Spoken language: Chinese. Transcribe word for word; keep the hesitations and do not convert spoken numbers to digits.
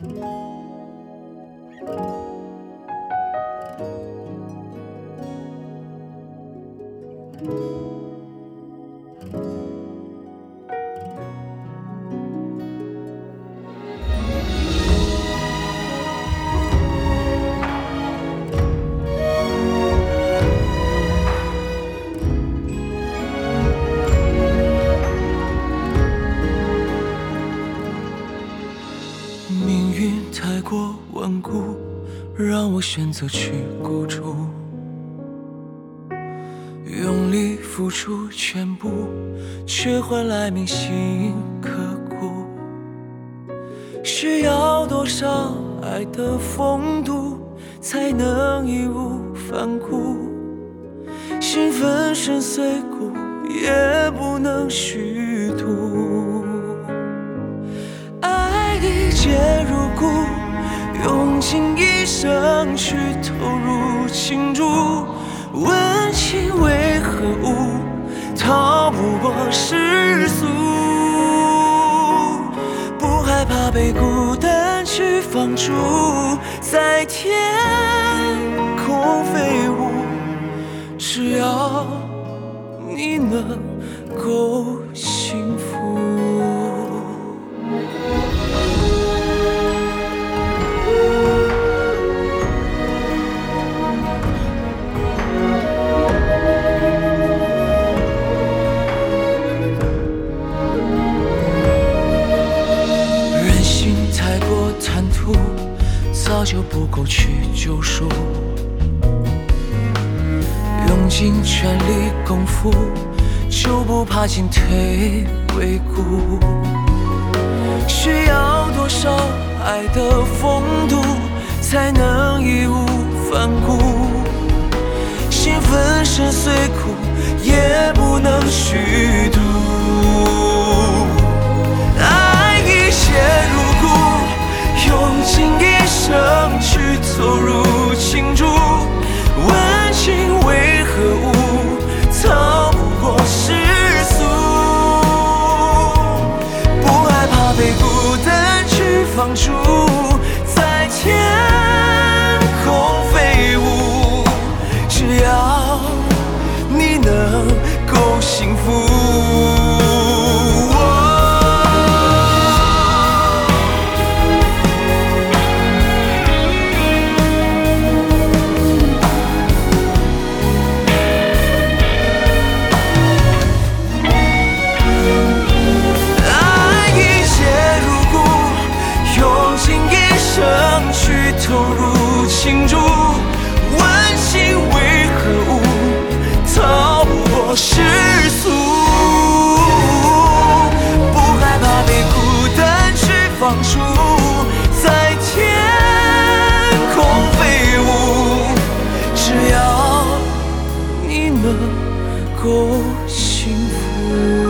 命运太过顽固，让我选择去孤注，用力付出全部，却换来铭心刻骨。需要多少爱的风度，才能义无反顾？心粉身碎骨，也不能虚度。爱一见如故，用尽一生去投入情注。问情为何物，逃不过世俗。不害怕被孤单去放逐，在天空飞舞。只要你能够幸福。人心太过贪图，早就不够去救赎。用尽全力功夫，就不怕进退维谷。需要多少爱的风度，才能义无反顾？心粉身碎骨，也不能虚度。爱一切如故，用尽一生去投入情注。问情为何物，逃不过世俗。不害怕被孤单去放逐，在天空飞舞。只要你能够幸福。投入情注，问情为何物，逃不过世俗。不害怕被孤单去放逐，在天空飞舞。只要你能够幸福。